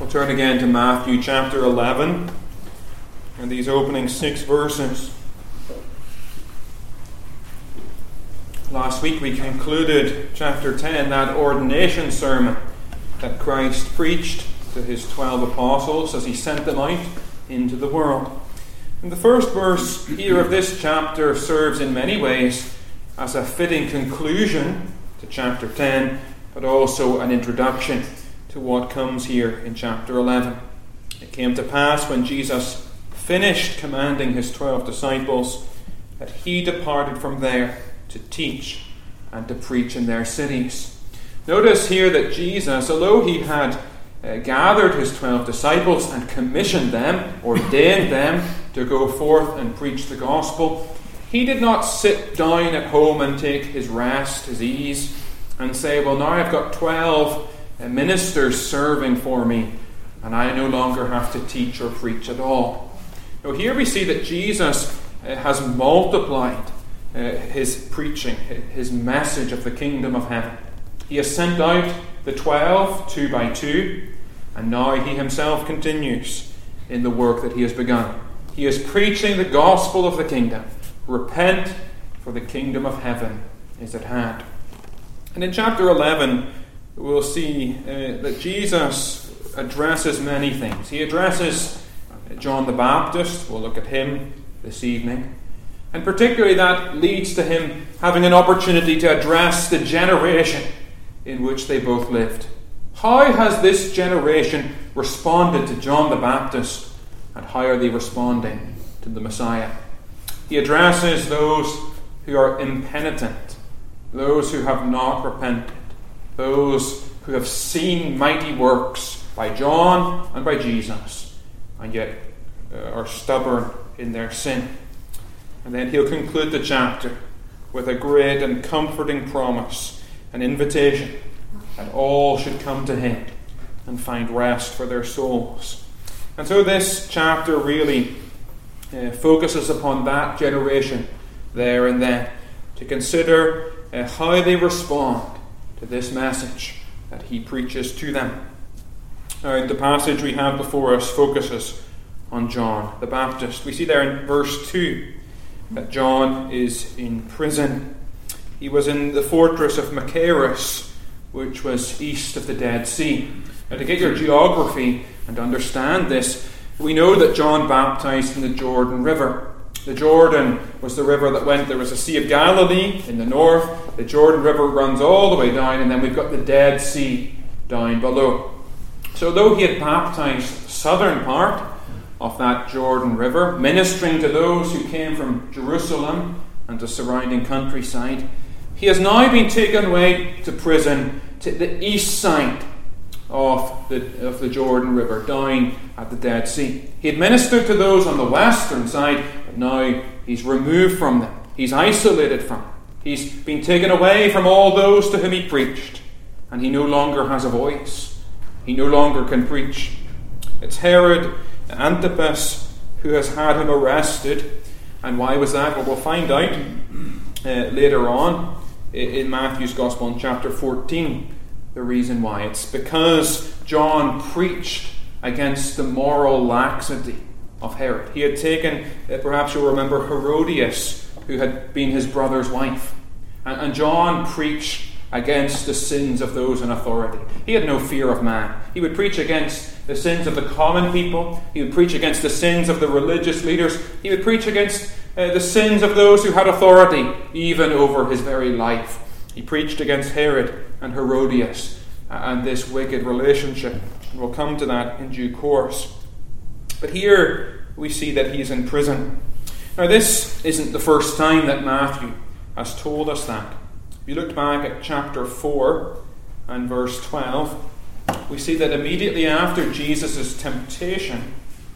turn again to Matthew chapter 11 and these opening 6 verses. Last week we concluded chapter 10, that ordination sermon that Christ preached to his 12 apostles as he sent them out into the world. And the first verse here of this chapter serves in many ways as a fitting conclusion to chapter 10, but also an introduction to what comes here in chapter 11. It came to pass when Jesus finished commanding his 12 disciples that he departed from there to teach and to preach in their cities. Notice here that Jesus, although he had gathered his 12 disciples and commissioned them, ordained them to go forth and preach the gospel, he did not sit down at home and take his rest, his ease, and say, well, now I've got 12 ministers serving for me, and I no longer have to teach or preach at all. Now, here we see that Jesus has multiplied his preaching, his message of the kingdom of heaven. He has sent out the 12, 2 by 2, and now he himself continues in the work that he has begun. He is preaching the gospel of the kingdom. Repent, for the kingdom of heaven is at hand. And in chapter 11, we'll see that Jesus addresses many things. He addresses John the Baptist. We'll look at him this evening. And particularly that leads to him having an opportunity to address the generation in which they both lived. How has this generation responded to John the Baptist, and how are they responding to the Messiah? He addresses those who are impenitent, those who have not repented, those who have seen mighty works by John and by Jesus, and yet are stubborn in their sin. And then he'll conclude the chapter with a great and comforting promise, an invitation that all should come to him and find rest for their souls. And so this chapter really focuses upon that generation there and then, to consider how they respond to this message that he preaches to them. Now, the passage we have before us focuses on John the Baptist. We see there in verse 2 that John is in prison. He was in the fortress of Machaerus, which was east of the Dead Sea. Now, to get your geography and understand this, we know that John baptized in the Jordan River. The Jordan was the river that went, there was a Sea of Galilee in the north, the Jordan River runs all the way down, and then we've got the Dead Sea down below. So though he had baptized the southern part of that Jordan River, ministering to those who came from Jerusalem and the surrounding countryside, he has now been taken away to prison to the east side of the Jordan River, down at the Dead Sea. He had ministered to those on the western side, but now he's removed from them. He's isolated from them. He's been taken away from all those to whom he preached, and he no longer has a voice. He no longer can preach. It's Herod Antipas who has had him arrested. And why was that? Well, we'll find out later on in Matthew's Gospel in chapter 14 the reason why. It's because John preached against the moral laxity of Herod. He had taken, perhaps you'll remember, Herodias, who had been his brother's wife. And John preached against the sins of those in authority. He had no fear of man. He would preach against the sins of the common people. He would preach against the sins of the religious leaders. He would preach against the sins of those who had authority, even over his very life. He preached against Herod and Herodias and this wicked relationship. We'll come to that in due course. But here we see that he is in prison. Now, this isn't the first time that Matthew has told us that. If you look back at chapter 4 and verse 12, we see that immediately after Jesus' temptation,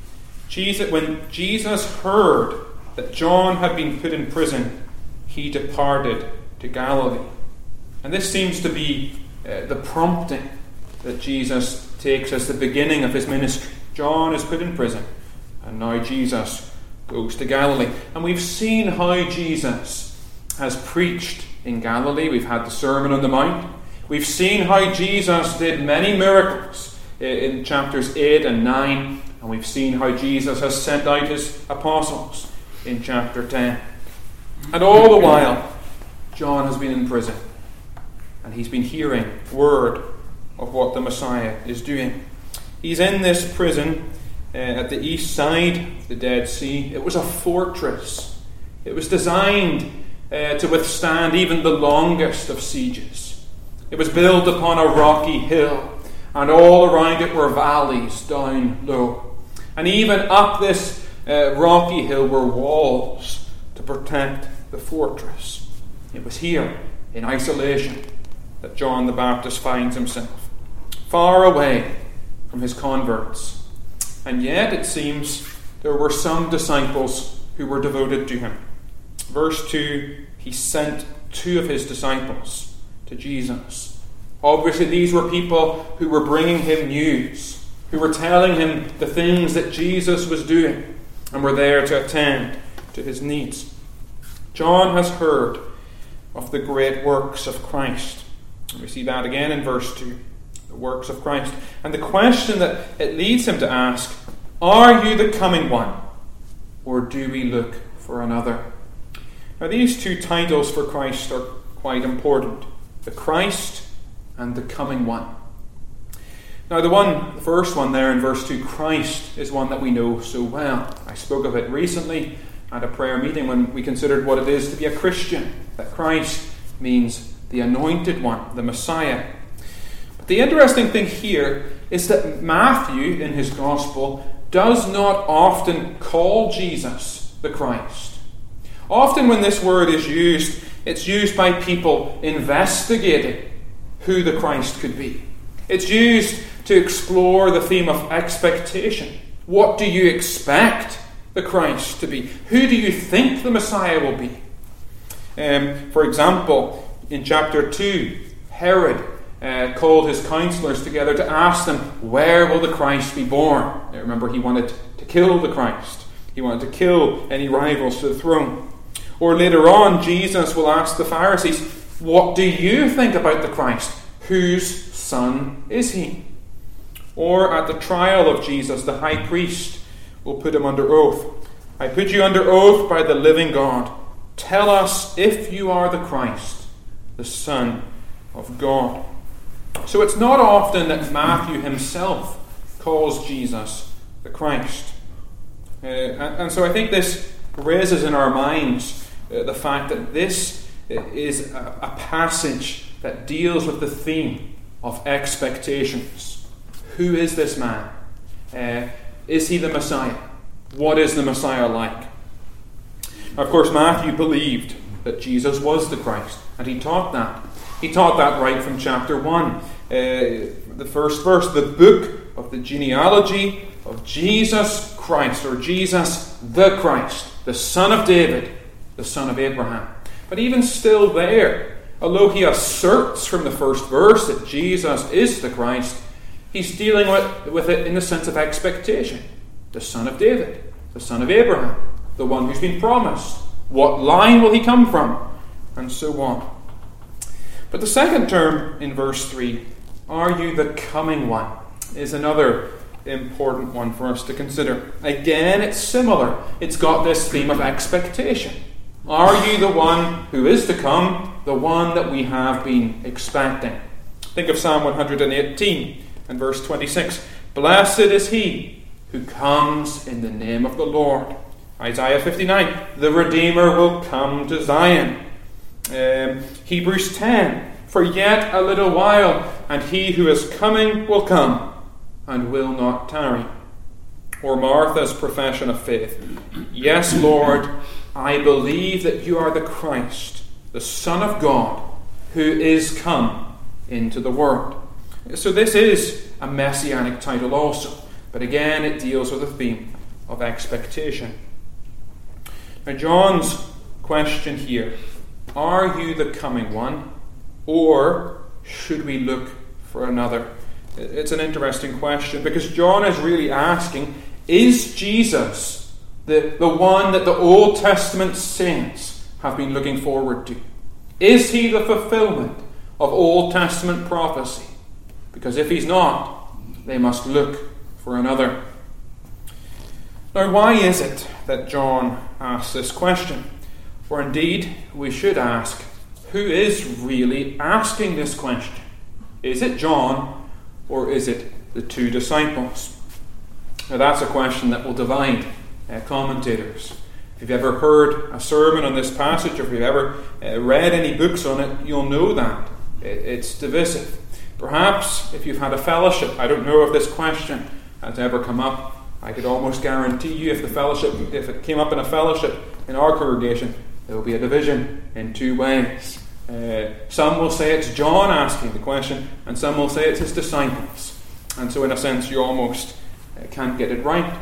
when Jesus heard that John had been put in prison, he departed to Galilee. And this seems to be the prompting that Jesus takes as the beginning of his ministry. John is put in prison, and now Jesus goes to Galilee. And we've seen how Jesus has preached in Galilee. We've had the Sermon on the Mount. We've seen how Jesus did many miracles in chapters 8 and 9, and we've seen how Jesus has sent out his apostles in chapter 10. And all the while, John has been in prison, and he's been hearing word of what the Messiah is doing. He's in this prison at the east side of the Dead Sea. It was a fortress. It was designed to withstand even the longest of sieges. It was built upon a rocky hill, and all around it were valleys down low. And even up this rocky hill were walls to protect the fortress. It was here, in isolation, that John the Baptist finds himself, far away from his converts. And yet, it seems, there were some disciples who were devoted to him. Verse 2, he sent 2 of his disciples to Jesus. Obviously, these were people who were bringing him news, who were telling him the things that Jesus was doing, and were there to attend to his needs. John has heard of the great works of Christ. And we see that again in verse 2. The works of Christ. And the question that it leads him to ask, are you the coming one, or do we look for another? Now, these 2 titles for Christ are quite important. The Christ and the coming one. Now, the first one there in verse 2, Christ, is one that we know so well. I spoke of it recently at a prayer meeting when we considered what it is to be a Christian. That Christ means the anointed one, the Messiah. But the interesting thing here is that Matthew, in his Gospel, does not often call Jesus the Christ. Often when this word is used, it's used by people investigating who the Christ could be. It's used to explore the theme of expectation. What do you expect the Christ to be? Who do you think the Messiah will be? For example, in chapter 2, Herod called his counselors together to ask them, where will the Christ be born? Now, remember, he wanted to kill the Christ. He wanted to kill any rivals to the throne. Or later on, Jesus will ask the Pharisees, what do you think about the Christ? Whose son is he? Or at the trial of Jesus, the high priest will put him under oath. I put you under oath by the living God. Tell us if you are the Christ, the Son of God. So it's not often that Matthew himself calls Jesus the Christ. And so I think this raises in our minds the fact that this is a passage that deals with the theme of expectations. Who is this man? Is he the Messiah? What is the Messiah like? Of course, Matthew believed that Jesus was the Christ, and he taught that. He taught that right from chapter 1. The first verse, the book of the genealogy of Jesus Christ, or Jesus the Christ, the son of David, the son of Abraham. But even still there, although he asserts from the first verse that Jesus is the Christ, he's dealing with it in the sense of expectation. The son of David, the son of Abraham, the one who's been promised. What line will he come from? And so on. But the second term in verse 3, are you the coming one, is another important one for us to consider. Again, it's similar. It's got this theme of expectation. Are you the one who is to come, the one that we have been expecting? Think of Psalm 118 and verse 26. Blessed is he who comes in the name of the Lord. Isaiah 59, the Redeemer will come to Zion. Hebrews 10, for yet a little while, and he who is coming will come, and will not tarry. Or Martha's profession of faith. Yes, Lord, I believe that you are the Christ, the Son of God, who is come into the world. So this is a messianic title also, but again it deals with the theme of expectation. Now John's question here, are you the coming one, or should we look for another? It's an interesting question, because John is really asking, is Jesus the one that the Old Testament saints have been looking forward to? Is he the fulfillment of Old Testament prophecy? Because if he's not, they must look for another. Now, why is it that John asks this question? Or indeed, we should ask, who is really asking this question? Is it John, or is it the two disciples? Now, that's a question that will divide commentators. If you've ever heard a sermon on this passage, or if you've ever read any books on it, you'll know that it's divisive. Perhaps if you've had a fellowship, I don't know if this question has ever come up. I could almost guarantee you if it came up in a fellowship in our congregation, there will be a division in two ways. Some will say it's John asking the question, and some will say it's his disciples. And so in a sense you almost can't get it right.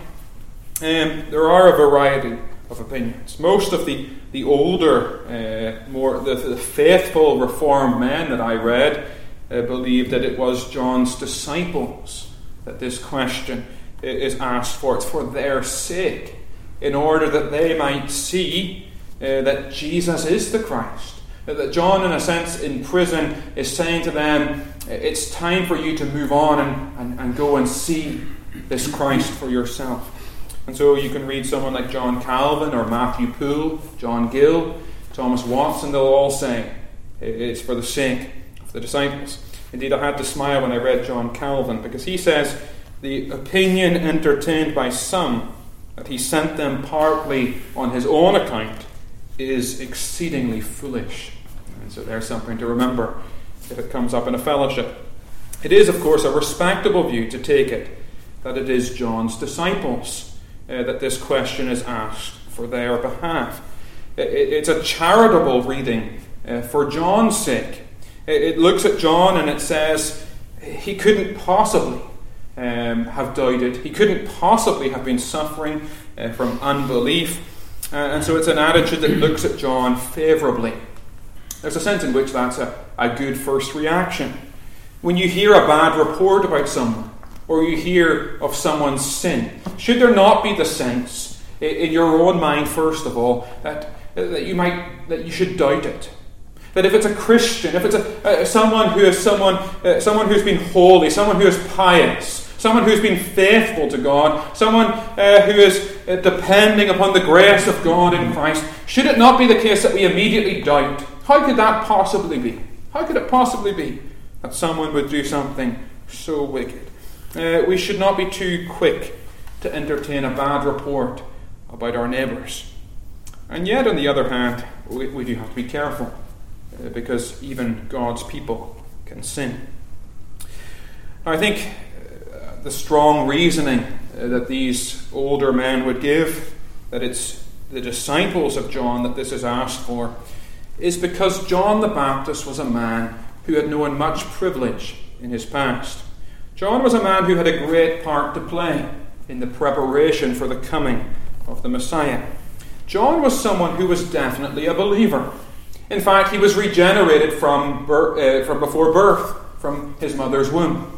There are a variety of opinions. Most of the older, the faithful Reformed men that I read believed that it was John's disciples that this question is asked for. It's for their sake, in order that they might see that Jesus is the Christ. That John, in a sense, in prison, is saying to them, it's time for you to move on and go and see this Christ for yourself. And so you can read someone like John Calvin or Matthew Poole, John Gill, Thomas Watson, they'll all say it's for the sake of the disciples. Indeed, I had to smile when I read John Calvin, because he says, the opinion entertained by some that he sent them partly on his own account is exceedingly foolish. And so there's something to remember if it comes up in a fellowship. It is, of course, a respectable view to take it that it is John's disciples that this question is asked for their behalf. It's a charitable reading for John's sake. It looks at John and it says he couldn't possibly have doubted. He couldn't possibly have been suffering from unbelief. And so it's an attitude that looks at John favourably. There's a sense in which that's a good first reaction. When you hear a bad report about someone, or you hear of someone's sin, should there not be the sense in your own mind, first of all, that you should doubt it? That if it's a Christian, if it's someone who's been holy, someone who is pious, someone who's been faithful to God, someone who is depending upon the grace of God in Christ, should it not be the case that we immediately doubt? How could that possibly be? How could it possibly be that someone would do something so wicked? We should not be too quick to entertain a bad report about our neighbours. And yet, on the other hand, we do have to be careful, because even God's people can sin. I think the strong reasoning that these older men would give, that it's the disciples of John that this is asked for, is because John the Baptist was a man who had known much privilege in his past. John was a man who had a great part to play in the preparation for the coming of the Messiah. John was someone who was definitely a believer. In fact, he was regenerated from before birth, from his mother's womb.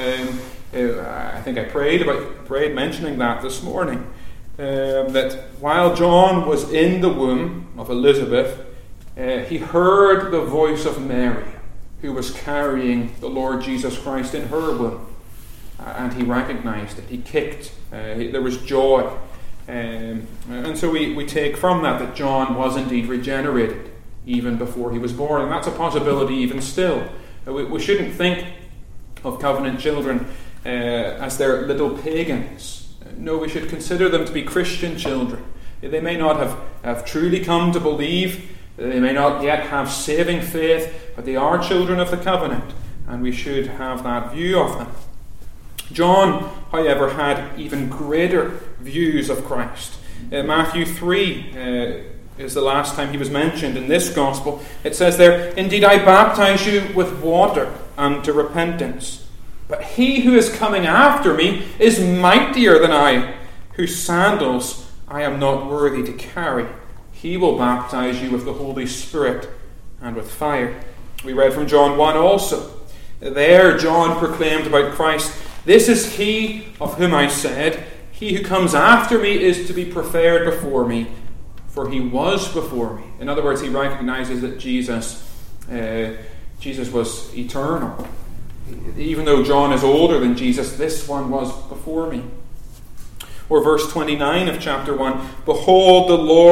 I think I prayed mentioning that this morning. That while John was in the womb of Elizabeth, he heard the voice of Mary, who was carrying the Lord Jesus Christ in her womb. And he recognized it. He kicked. There was joy. And so we take from that John was indeed regenerated even before he was born. And that's a possibility even still. We shouldn't think of covenant children as they're little pagans. No, we should consider them to be Christian children. They may not have truly come to believe. They may not yet have saving faith, but they are children of the covenant, and we should have that view of them. John, however, had even greater views of Christ. Matthew 3 is the last time he was mentioned in this gospel. It says there, "Indeed, I baptize you with water unto repentance. But he who is coming after me is mightier than I, whose sandals I am not worthy to carry. He will baptize you with the Holy Spirit and with fire." We read from John 1 also. There John proclaimed about Christ, "This is he of whom I said, he who comes after me is to be preferred before me, for he was before me." In other words, he recognizes that Jesus was eternal. Even though John is older than Jesus, this one was before me. Or verse 29 of chapter 1, behold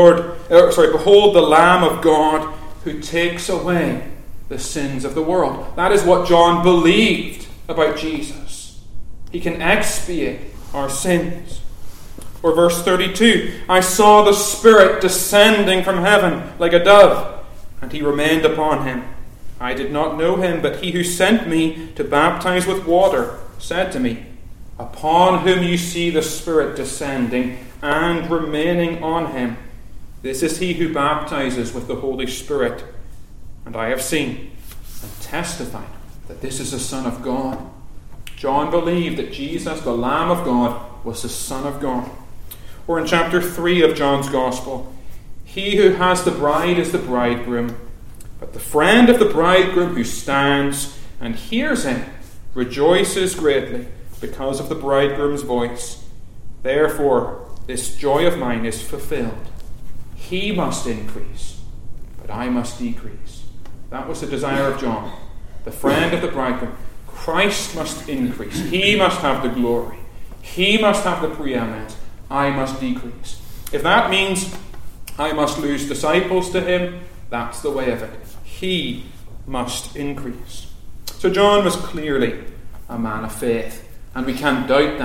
the Lamb of God who takes away the sins of the world. That is what John believed about Jesus. He can expiate our sins. Or verse 32, I saw the Spirit descending from heaven like a dove, and he remained upon him. I did not know him, but he who sent me to baptize with water said to me, upon whom you see the Spirit descending and remaining on him, this is he who baptizes with the Holy Spirit. And I have seen and testified that this is the Son of God. John believed that Jesus, the Lamb of God, was the Son of God. Or in chapter 3 of John's Gospel, he who has the bride is the bridegroom, but the friend of the bridegroom who stands and hears him rejoices greatly because of the bridegroom's voice. Therefore, this joy of mine is fulfilled. He must increase, but I must decrease. That was the desire of John, the friend of the bridegroom. Christ must increase. He must have the glory. He must have the preeminence. I must decrease. If that means I must lose disciples to him, that's the way of it. He must increase. So John was clearly a man of faith, and we can't doubt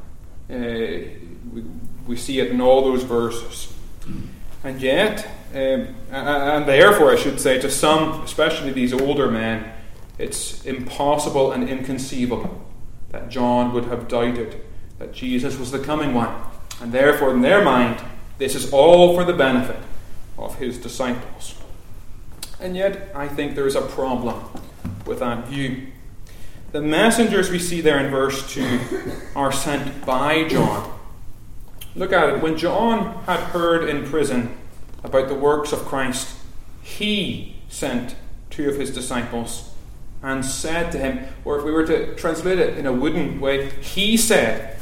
that. We see it in all those verses. And yet, and therefore I should say, to some, especially these older men, it's impossible and inconceivable that John would have doubted that Jesus was the coming one. And therefore, in their mind, this is all for the benefit of his disciples. And yet, I think there is a problem with that view. The messengers we see there in verse 2 are sent by John. Look at it. When John had heard in prison about the works of Christ, he sent 2 of his disciples and said to him, or if we were to translate it in a wooden way, he sent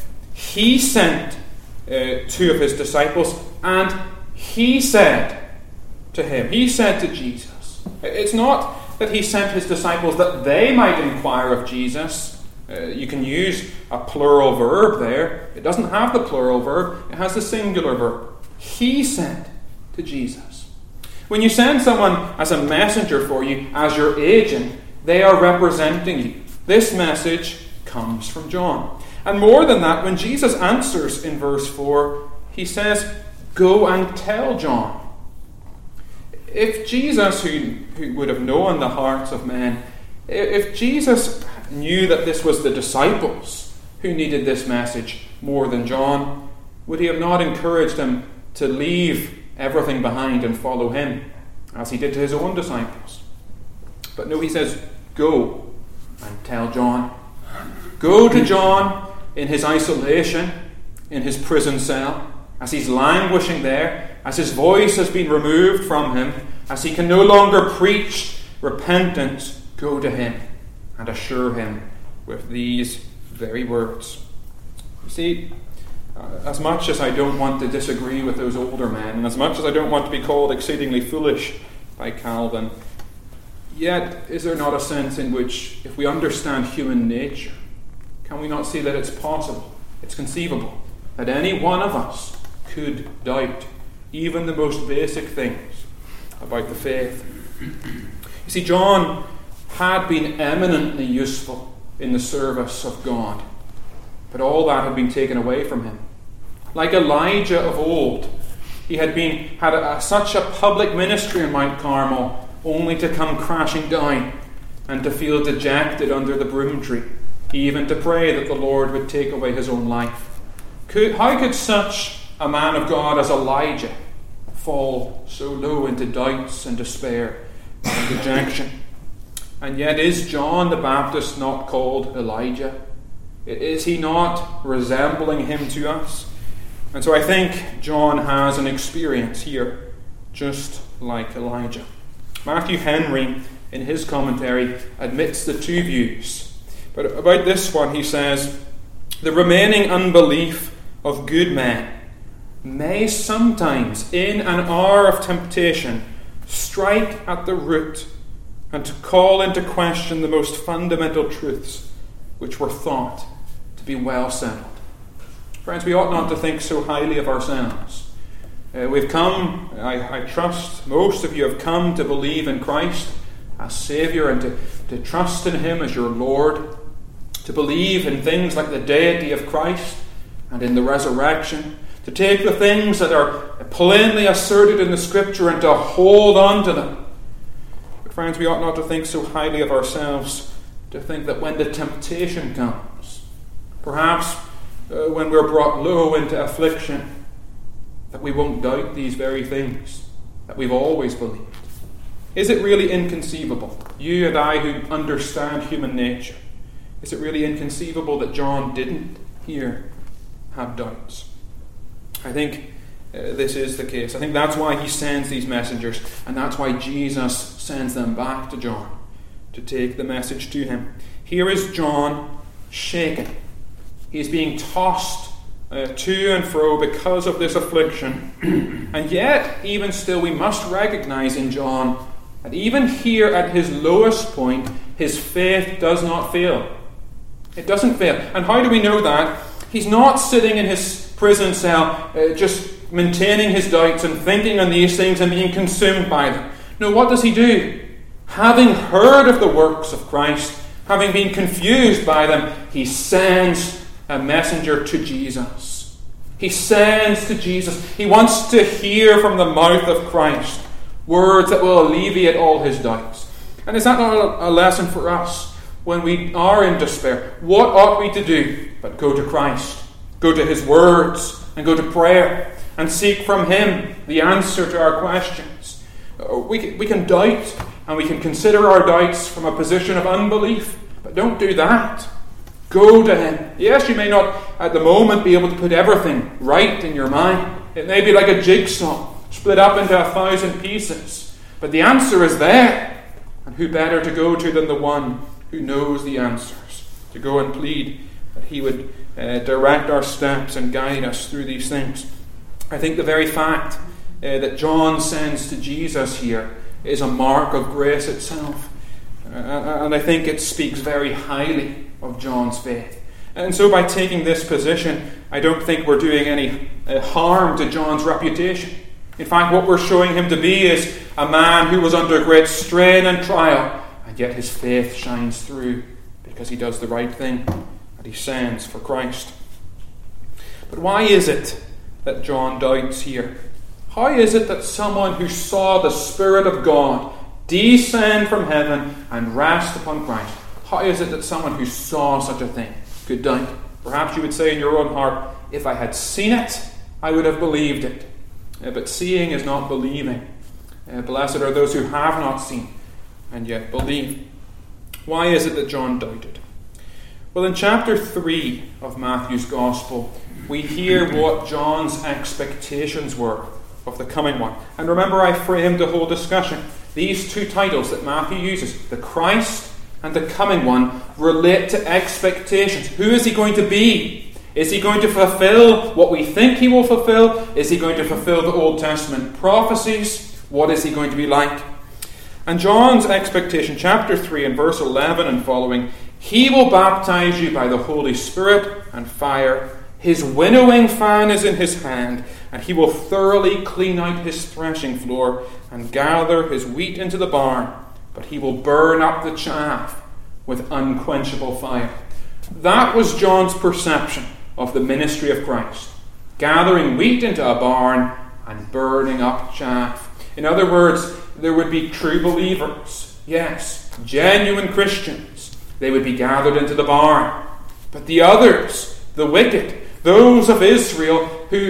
2 of his disciples, and he said to him, he said to Jesus. It's not that he sent his disciples that they might inquire of Jesus. You can use a plural verb there. It doesn't have the plural verb, it has the singular verb. He sent to Jesus. When you send someone as a messenger for you, as your agent, they are representing you. This message comes from John. And more than that, when Jesus answers in verse 4, he says, go and tell John. If Jesus, who would have known the hearts of men, if Jesus knew that this was the disciples who needed this message more than John, would he have not encouraged them to leave everything behind and follow him, as he did to his own disciples? But no, he says, go and tell John. Go to John in his isolation, in his prison cell, as he's languishing there, as his voice has been removed from him, as he can no longer preach repentance. Go to him and assure him with these very words. You see, as much as I don't want to disagree with those older men, and as much as I don't want to be called exceedingly foolish by Calvin, yet is there not a sense in which, if we understand human nature, can we not see that it's possible, it's conceivable, that any one of us could doubt even the most basic things about the faith? You see, John had been eminently useful in the service of God, but all that had been taken away from him. Like Elijah of old, he had such a public ministry in Mount Carmel, only to come crashing down and to feel dejected under the broom tree, even to pray that the Lord would take away his own life. How could such a man of God as Elijah fall so low into doubts and despair and dejection? And yet, is John the Baptist not called Elijah? Is he not resembling him to us? And so I think John has an experience here, just like Elijah. Matthew Henry, in his commentary, admits the 2 views. But about this one, he says, the remaining unbelief of good men may sometimes, in an hour of temptation, strike at the root and to call into question the most fundamental truths which were thought to be well settled. Friends, we ought not to think so highly of ourselves. We've come, I trust most of you have come to believe in Christ as Saviour and to trust in Him as your Lord, to believe in things like the deity of Christ and in the resurrection, to take the things that are plainly asserted in the Scripture and to hold on to them. But friends, we ought not to think so highly of ourselves to think that when the temptation comes, perhaps when we're brought low into affliction, that we won't doubt these very things that we've always believed. Is it really inconceivable, you and I who understand human nature, is it really inconceivable that John didn't here have doubts? I think this is the case. I think that's why he sends these messengers, and that's why Jesus sends them back to John to take the message to him. Here is John shaken. He's being tossed to and fro because of this affliction. And yet, even still, we must recognize in John that even here at his lowest point, his faith does not fail. It doesn't fail. And how do we know that? He's not sitting in his prison cell just maintaining his doubts and thinking on these things and being consumed by them. No, what does he do? Having heard of the works of Christ, having been confused by them, he sends a messenger to Jesus. He sends to Jesus. He wants to hear from the mouth of Christ words that will alleviate all his doubts. And is that not a lesson for us when we are in despair? What ought we to do but go to Christ, go to his words, and go to prayer and seek from him the answer to our questions? We can doubt and we can consider our doubts from a position of unbelief, but don't do that. Go to him. Yes, you may not at the moment be able to put everything right in your mind. It may be like a jigsaw, split up into 1,000 pieces. But the answer is there. And who better to go to than the one who knows the answers? To go and plead that he would direct our steps and guide us through these things. I think the very fact that John sends to Jesus here is a mark of grace itself. And I think it speaks very highly of John's faith. And so by taking this position, I don't think we're doing any harm to John's reputation. In fact, what we're showing him to be is a man who was under great strain and trial, and yet his faith shines through because he does the right thing and he sends for Christ. But why is it that John doubts here? How is it that someone who saw the Spirit of God descend from heaven and rest upon Christ, how is it that someone who saw such a thing could doubt? Perhaps you would say in your own heart, if I had seen it, I would have believed it. But seeing is not believing. Blessed are those who have not seen and yet believe. Why is it that John doubted? Well, in chapter 3 of Matthew's Gospel, we hear what John's expectations were of the coming one. And remember, I framed the whole discussion. These two titles that Matthew uses, the Christ and the coming one, relate to expectations. Who is he going to be? Is he going to fulfill what we think he will fulfill? Is he going to fulfill the Old Testament prophecies? What is he going to be like? And John's expectation, chapter 3 and verse 11 and following, he will baptize you by the Holy Spirit and fire. His winnowing fan is in his hand, and he will thoroughly clean out his threshing floor and gather his wheat into the barn, but he will burn up the chaff with unquenchable fire. That was John's perception of the ministry of Christ, gathering wheat into a barn and burning up chaff. In other words, there would be true believers, yes, genuine Christians. They would be gathered into the barn. But the others, the wicked, those of Israel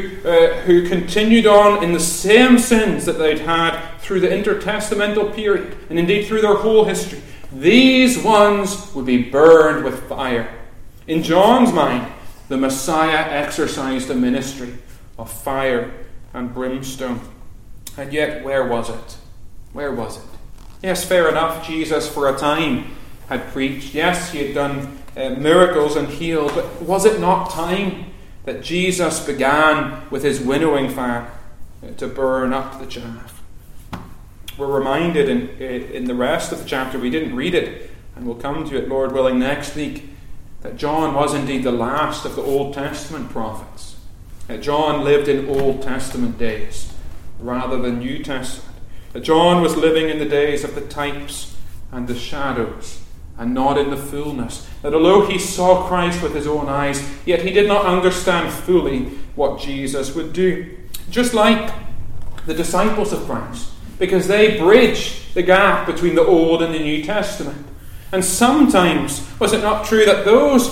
who continued on in the same sins that they'd had through the intertestamental period, and indeed through their whole history, these ones would be burned with fire. In John's mind, the Messiah exercised a ministry of fire and brimstone. And yet, where was it? Where was it? Yes, fair enough, Jesus for a time had preached. Yes, he had done miracles and healed. But was it not time that Jesus began with his winnowing fan to burn up the chaff? We're reminded in the rest of the chapter, we didn't read it, and we'll come to it, Lord willing, next week, that John was indeed the last of the Old Testament prophets. John lived in Old Testament days rather than New Testament. John was living in the days of the types and the shadows, and not in the fullness. That although he saw Christ with his own eyes, yet he did not understand fully what Jesus would do. Just like the disciples of Christ, because they bridge the gap between the Old and the New Testament. And sometimes, was it not true that those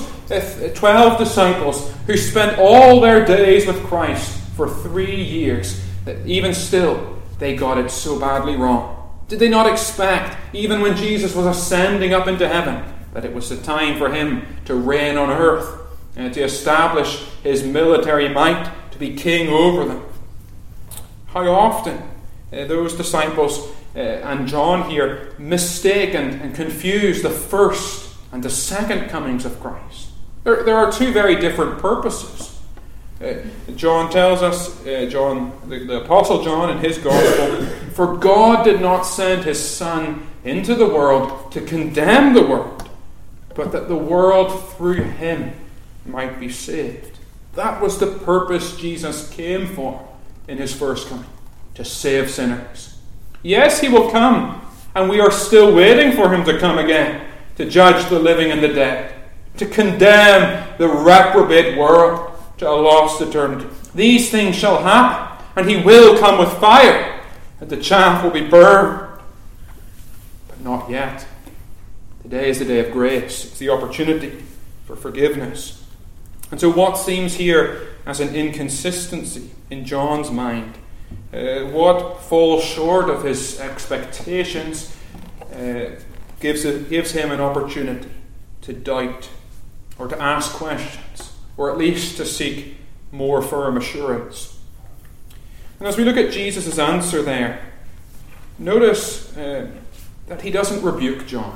12 disciples who spent all their days with Christ for 3 years, that even still they got it so badly wrong? Did they not expect, even when Jesus was ascending up into heaven, that it was the time for him to reign on earth and to establish his military might, to be king over them? How often those disciples and John here mistake and confuse the first and the second comings of Christ. There are two very different purposes. John tells us, the Apostle John in his Gospel, for God did not send his Son into the world to condemn the world, but that the world through him might be saved. That was the purpose Jesus came for in his first coming, to save sinners. Yes, he will come, and we are still waiting for him to come again, to judge the living and the dead, to condemn the reprobate world to a lost eternity. These things shall happen, and he will come with fire, and the chaff will be burned. But not yet. Today is the day of grace. It's the opportunity for forgiveness. And so what seems here as an inconsistency in John's mind, what falls short of his expectations, gives him an opportunity to doubt or to ask questions, or at least to seek more firm assurance. And as we look at Jesus' answer there, notice that he doesn't rebuke John.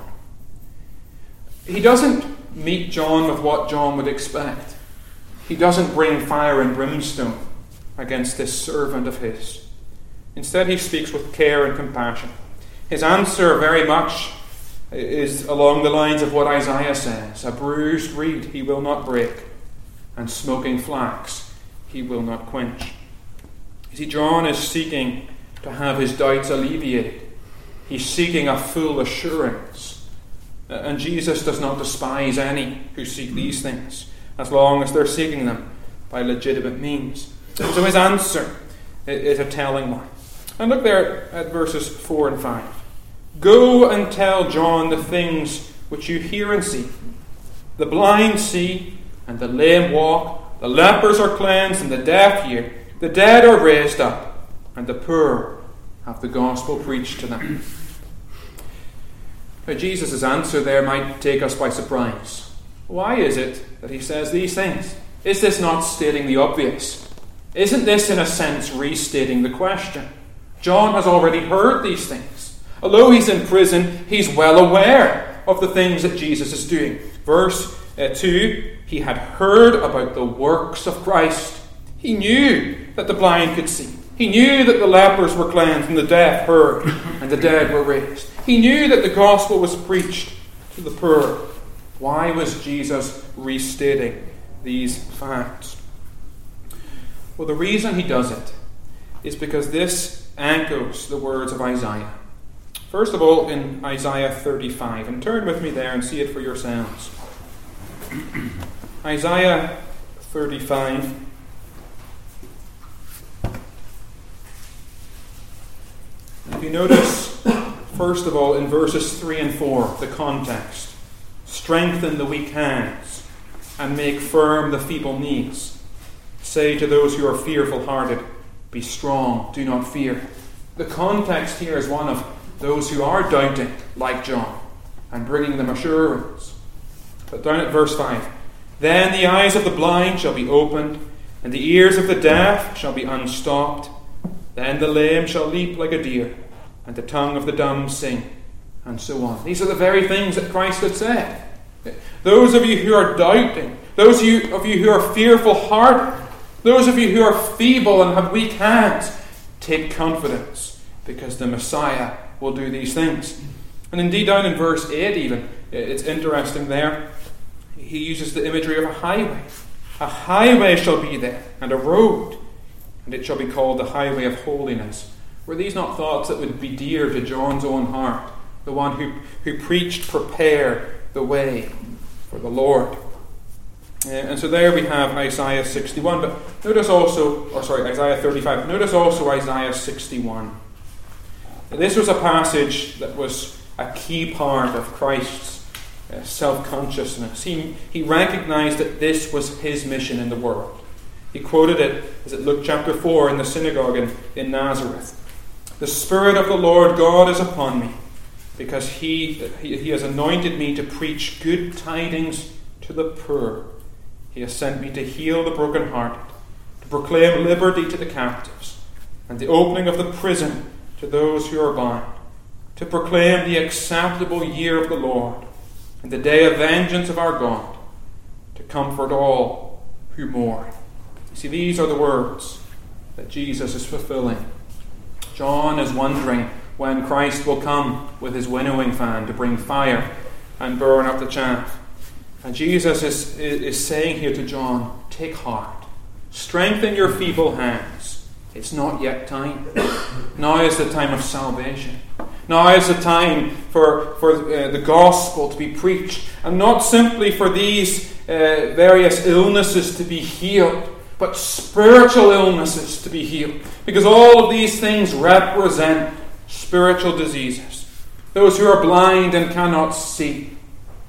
He doesn't meet John with what John would expect. He doesn't bring fire and brimstone against this servant of his. Instead, he speaks with care and compassion. His answer very much is along the lines of what Isaiah says: a bruised reed he will not break, and smoking flax he will not quench. You see, John is seeking to have his doubts alleviated. He's seeking a full assurance. And Jesus does not despise any who seek these things, as long as they're seeking them by legitimate means. So his answer is a telling one. And look there at verses 4 and 5. Go and tell John the things which you hear and see. The blind see, and the lame walk, the lepers are cleansed, and the deaf hear. The dead are raised up, and the poor have the gospel preached to them. Now, Jesus' answer there might take us by surprise. Why is it that he says these things? Is this not stating the obvious? Isn't this, in a sense, restating the question? John has already heard these things. Although he's in prison, he's well aware of the things that Jesus is doing. Verse 2, he had heard about the works of Christ. He knew that the blind could see. He knew that the lepers were cleansed and the deaf heard and the dead were raised. He knew that the gospel was preached to the poor. Why was Jesus restating these facts? Well, the reason he does it is because this echoes the words of Isaiah. First of all, in Isaiah 35, and turn with me there and see it for yourselves. Isaiah 35. If you notice, first of all, in verses 3 and 4, the context. Strengthen the weak hands and make firm the feeble knees. Say to those who are fearful-hearted, be strong, do not fear. The context here is one of those who are doubting, like John, and bringing them assurance. But down at verse 5, then the eyes of the blind shall be opened, and the ears of the deaf shall be unstopped. Then the lame shall leap like a deer, and the tongue of the dumb sing, and so on. These are the very things that Christ had said. Those of you who are doubting, those of you who are fearful-hearted, those of you who are feeble and have weak hands, take confidence. because the Messiah will do these things. And indeed, down in verse 8 even, it's interesting there, he uses the imagery of a highway. A highway shall be there, and a road, and it shall be called the highway of holiness. Were these not thoughts that would be dear to John's own heart? The one who preached, prepare the way for the Lord. And so there we have Isaiah 61. But notice also, Isaiah 35. Notice also Isaiah 61. This was a passage that was a key part of Christ's self-consciousness. He recognized that this was his mission in the world. He quoted it, as at Luke chapter 4 in the synagogue in Nazareth. The Spirit of the Lord God is upon me, because he has anointed me to preach good tidings to the poor. He has sent me to heal the brokenhearted, to proclaim liberty to the captives, and the opening of the prison to those who are bound, to proclaim the acceptable year of the Lord, and the day of vengeance of our God, to comfort all who mourn. You see, these are the words that Jesus is fulfilling. John is wondering when Christ will come with his winnowing fan to bring fire and burn up the chaff. And Jesus is saying here to John, take heart. Strengthen your feeble hands. It's not yet time. Now is the time of salvation. Now is the time for the gospel to be preached. And not simply for these various illnesses to be healed, but spiritual illnesses to be healed. Because all of these things represent spiritual diseases. Those who are blind and cannot see.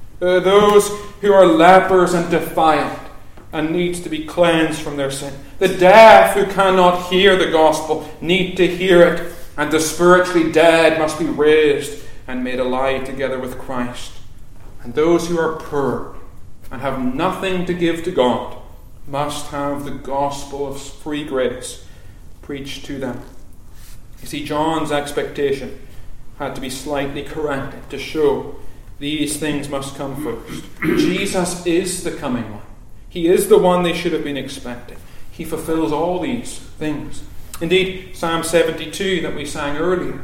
Those who are lepers and defiled and need to be cleansed from their sin. The deaf who cannot hear the gospel need to hear it. And the spiritually dead must be raised and made alive together with Christ. And those who are poor and have nothing to give to God must have the gospel of free grace preached to them. You see, John's expectation had to be slightly corrected to show these things must come first. Jesus is the coming one. He is the one they should have been expecting. He fulfills all these things. Indeed, Psalm 72 that we sang earlier,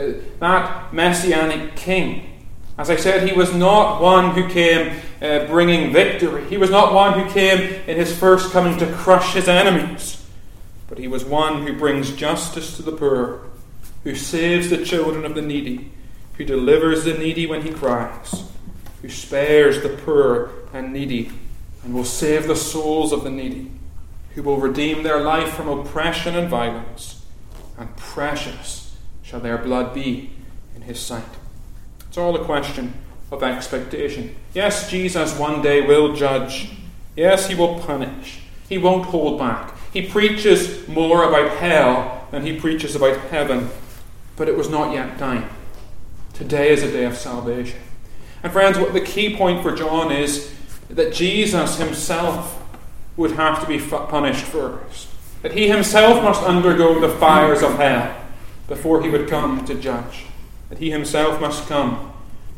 that messianic king, as I said, he was not one who came bringing victory. He was not one who came in his first coming to crush his enemies. But he was one who brings justice to the poor, who saves the children of the needy, who delivers the needy when he cries, who spares the poor and needy, and will save the souls of the needy, who will redeem their life from oppression and violence, and precious shall their blood be in his sight. It's all a question of expectation. Yes, Jesus one day will judge. Yes, he will punish. He won't hold back. He preaches more about hell than he preaches about heaven. But it was not yet time. Today is a day of salvation. And friends, what the key point for John is that Jesus himself would have to be punished first. That he himself must undergo the fires of hell before he would come to judge. That he himself must come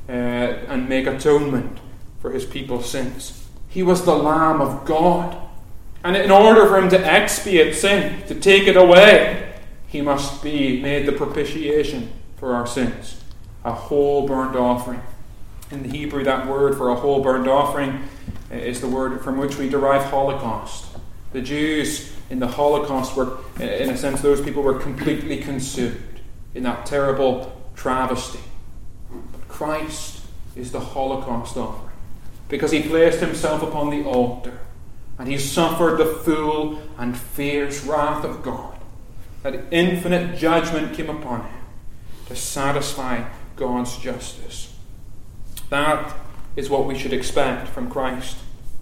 and make atonement for his people's sins. He was the Lamb of God. And in order for him to expiate sin, to take it away, he must be made the propitiation for our sins. A whole burnt offering. In the Hebrew, that word for a whole burnt offering is the word from which we derive Holocaust. The Jews in the Holocaust were, in a sense, those people were completely consumed in that terrible travesty. But Christ is the Holocaust offering, because he placed himself upon the altar and he suffered the full and fierce wrath of God. That infinite judgment came upon him to satisfy God's justice. That is what we should expect from Christ.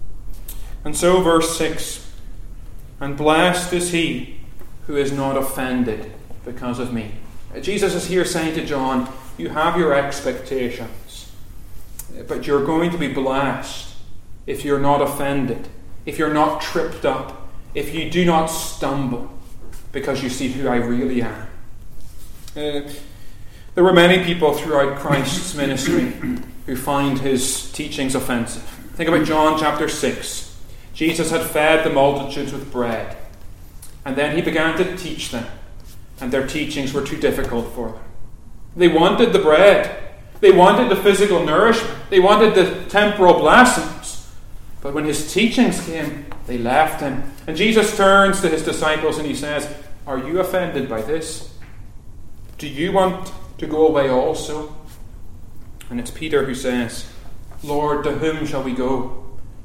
And so, verse 6, and blessed is he who is not offended because of me. Jesus is here saying to John, you have your expectations, but you're going to be blessed if you're not offended, if you're not tripped up, if you do not stumble, because you see who I really am. There were many people throughout Christ's ministry who find his teachings offensive. Think about John chapter 6. Jesus had fed the multitudes with bread, and then he began to teach them. and their teachings were too difficult for them. They wanted the bread. They wanted the physical nourishment. They wanted the temporal blessings. But when his teachings came, they left him. And Jesus turns to his disciples and he says, "Are you offended by this? Do you want to go away also?" And it's Peter who says, "Lord, to whom shall we go?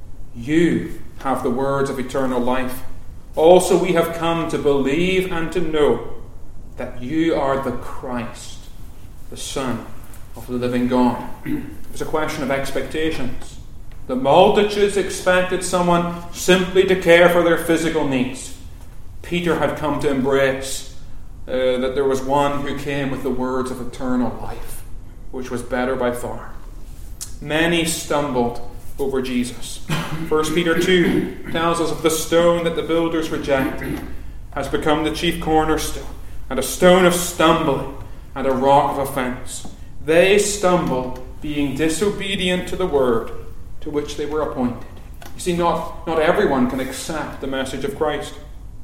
You have the words of eternal life. Also we have come to believe and to know that you are the Christ, the Son of the living God." It was a question of expectations. The multitudes expected someone simply to care for their physical needs. Peter had come to embrace that there was one who came with the words of eternal life, which was better by far. Many stumbled over Jesus. 1 Peter 2 tells us of the stone that the builders rejected has become the chief cornerstone, and a stone of stumbling and a rock of offense. They stumble, being disobedient to the word to which they were appointed. You see, not everyone can accept the message of Christ.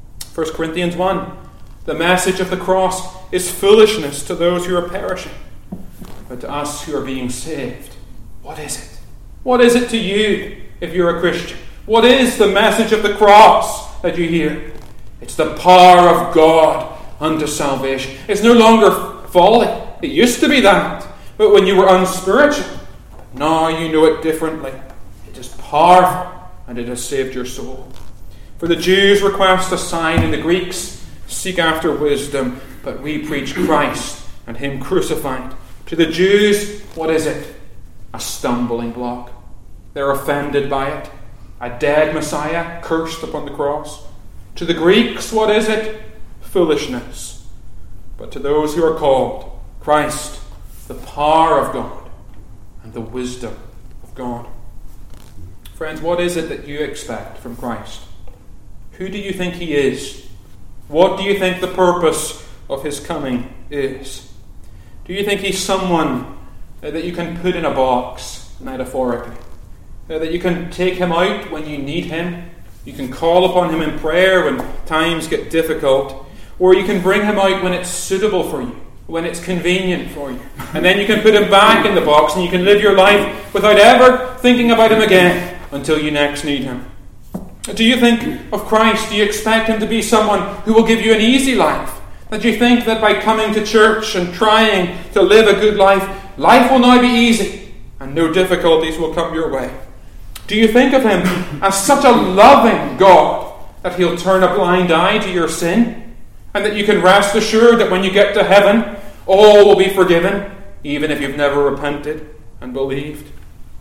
1 Corinthians 1, the message of the cross is foolishness to those who are perishing, but to us who are being saved, what is it? What is it to you if you're a Christian? What is the message of the cross that you hear? It's the power of God unto salvation. It's no longer folly. It used to be that, but when you were unspiritual. Now you know it differently. It is powerful, and it has saved your soul. For the Jews request a sign, and the Greeks seek after wisdom, but we preach Christ and him crucified. To the Jews, what is it? A stumbling block. They're offended by it. A dead Messiah cursed upon the cross. To the Greeks, what is it? Foolishness. But to those who are called, Christ, the power of God and the wisdom of God. Friends, what is it that you expect from Christ? Who do you think he is? What do you think the purpose of his coming is? Do you think he's someone that you can put in a box, metaphorically? That you can take him out when you need him? You can call upon him in prayer when times get difficult? Or you can bring him out when it's suitable for you, when it's convenient for you. And then you can put him back in the box and you can live your life without ever thinking about him again until you next need him. Do you think of Christ? Do you expect him to be someone who will give you an easy life? That you think that by coming to church and trying to live a good life, life will now be easy and no difficulties will come your way? Do you think of him as such a loving God that he'll turn a blind eye to your sin? And that you can rest assured that when you get to heaven, all will be forgiven, even if you've never repented and believed?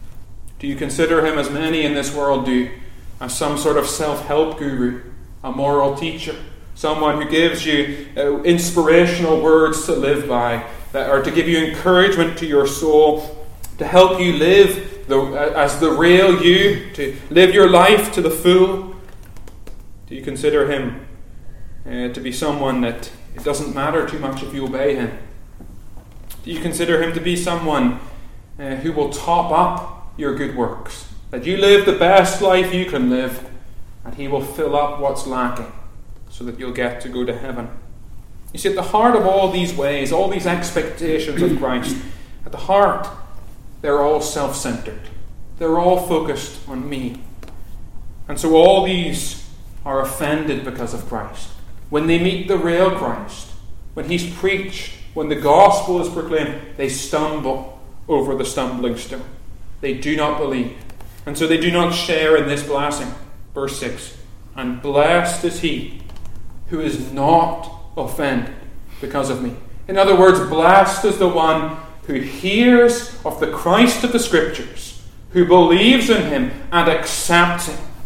Do you consider him, as many in this world do, as some sort of self-help guru, a moral teacher, someone who gives you inspirational words to live by, that are to give you encouragement to your soul, to help you live as the real you, to live your life to the full? Do you consider him to be someone that it doesn't matter too much if you obey him? Do you consider him to be someone who will top up your good works? That you live the best life you can live, and he will fill up what's lacking so that you'll get to go to heaven. You see, at the heart of all these ways, all these expectations of Christ, at the heart, they're all self-centered. They're all focused on me. And so all these are offended because of Christ. When they meet the real Christ, when he's preached, when the gospel is proclaimed, they stumble over the stumbling stone. They do not believe. And so they do not share in this blessing. Verse 6, and blessed is he who is not offended because of me. In other words, blessed is the one who hears of the Christ of the Scriptures, who believes in him and accepts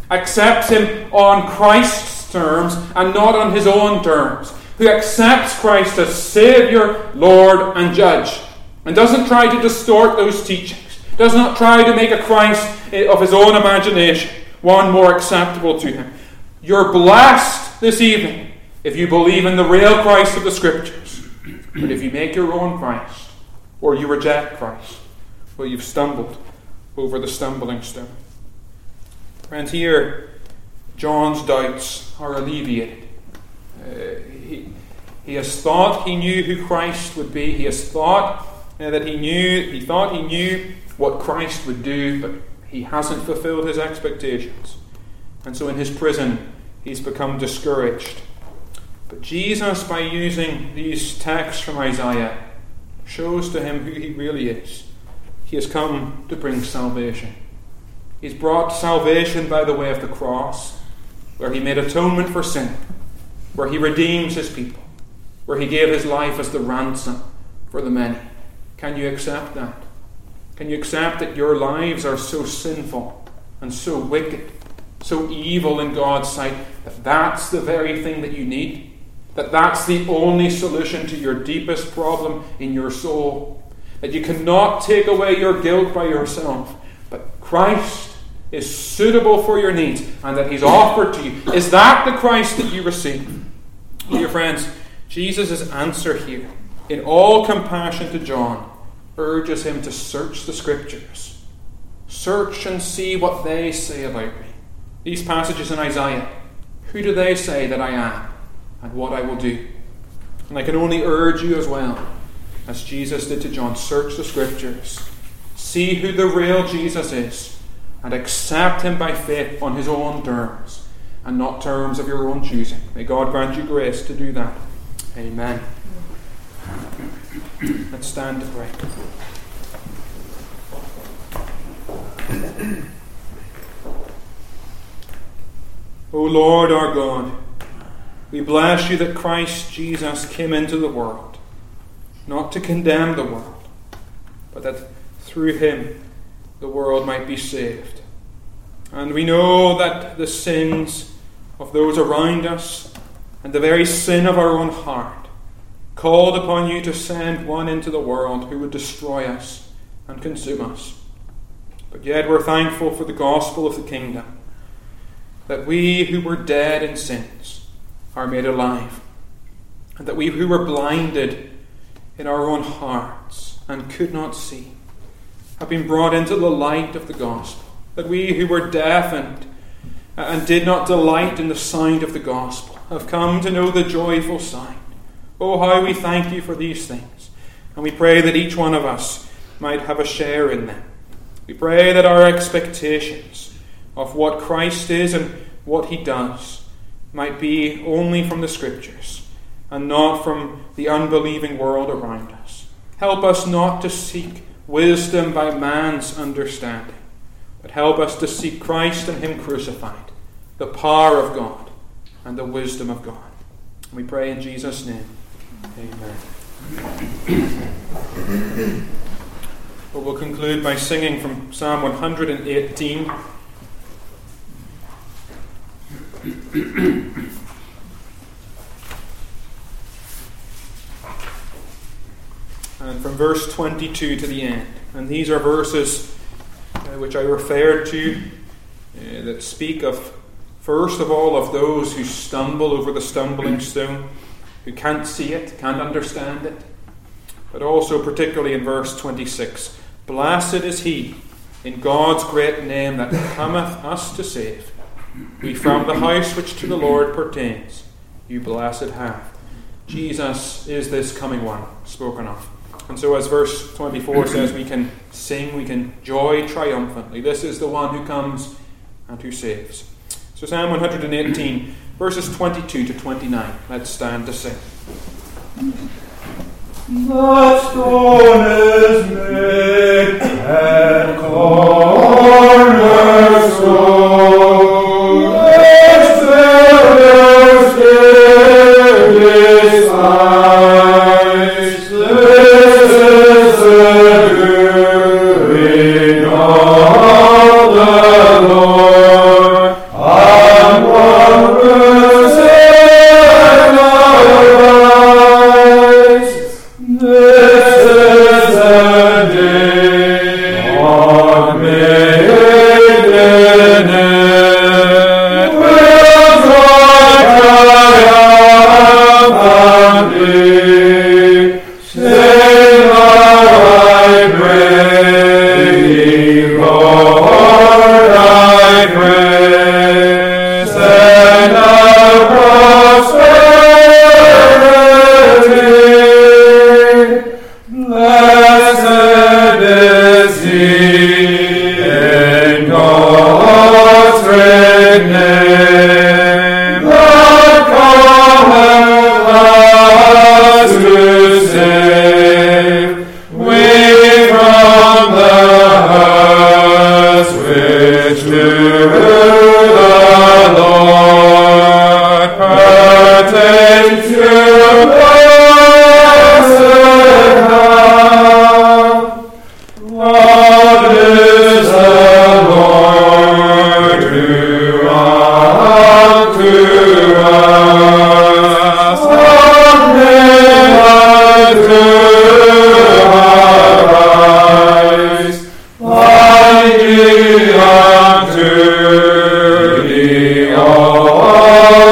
him on Christ's terms and not on his own terms, who accepts Christ as Saviour, Lord and Judge, and doesn't try to distort those teachings, does not try to make a Christ of his own imagination, one more acceptable to him. You're blessed this evening if you believe in the real Christ of the Scriptures. But if you make your own Christ, or you reject Christ, well, you've stumbled over the stumbling stone. Friends, here John's doubts are alleviated. He has thought he knew who Christ would be. He has thought that he thought he knew what Christ would do, but he hasn't fulfilled his expectations. And so in his prison, he's become discouraged. But Jesus, by using these texts from Isaiah, shows to him who he really is. He has come to bring salvation. He's brought salvation by the way of the cross, where he made atonement for sin, where he redeems his people, where he gave his life as the ransom for the many. Can you accept that? Can you accept that your lives are so sinful and so wicked, so evil in God's sight, that that's the very thing that you need? That that's the only solution to your deepest problem in your soul? That you cannot take away your guilt by yourself, but Christ is suitable for your needs and that he's offered to you? Is that the Christ that you receive? Dear friends, Jesus' answer here, in all compassion to John, urges him to search the Scriptures. Search and see what they say about me. These passages in Isaiah, who do they say that I am and what I will do? And I can only urge you as well, as Jesus did to John, search the Scriptures. See who the real Jesus is and accept him by faith on his own terms and not terms of your own choosing. May God grant you grace to do that. Amen. Let's stand to pray. O Lord our God, we bless you that Christ Jesus came into the world, not to condemn the world, but that through him the world might be saved. And we know that the sins of those around us and the very sin of our own heart called upon you to send one into the world who would destroy us and consume us. But yet we're thankful for the gospel of the kingdom, that we who were dead in sins are made alive, and that we who were blinded in our own hearts and could not see have been brought into the light of the gospel, that we who were deafened and did not delight in the sound of the gospel have come to know the joyful sound. Oh, how we thank you for these things, and we pray that each one of us might have a share in them. We pray that our expectations of what Christ is and what he does might be only from the Scriptures and not from the unbelieving world around us. Help us not to seek wisdom by man's understanding, but help us to seek Christ and him crucified, the power of God and the wisdom of God. We pray in Jesus' name. Amen. But we'll conclude by singing from Psalm 118. And from verse 22 to the end. And these are verses which I referred to that speak of, first of all, of those who stumble over the stumbling stone, who can't see it, can't understand it. But also particularly in verse 26, blessed is he in God's great name that cometh us to save. We from the house which to the Lord pertains, you blessed have. Jesus is this coming one spoken of. And so as verse 24 says, we can sing, we can joy triumphantly. This is the one who comes and who saves. So Psalm 118, verses 22 to 29. Let's stand to sing. The stone is made and cornerstone, its builders give his eyes. This is the doing of the Lord, and wondrous in our eyes. This is the day of maiden. Will joy triumph and be? Sing I pray thee, Lord, I pray. Send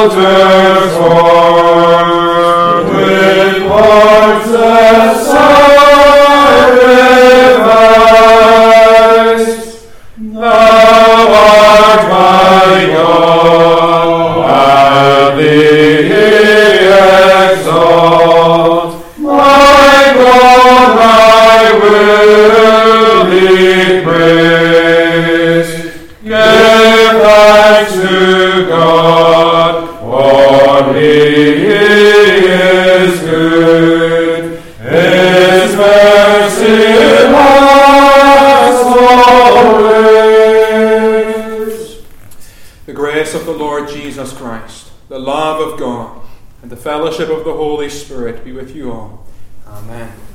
altar formed with parts that sacrificed. Thou art my God, and thee exalt. My God, I will thee praise. Give thanks to God, for He is good. His mercy lasts always. The grace of the Lord Jesus Christ, the love of God, and the fellowship of the Holy Spirit be with you all. Amen.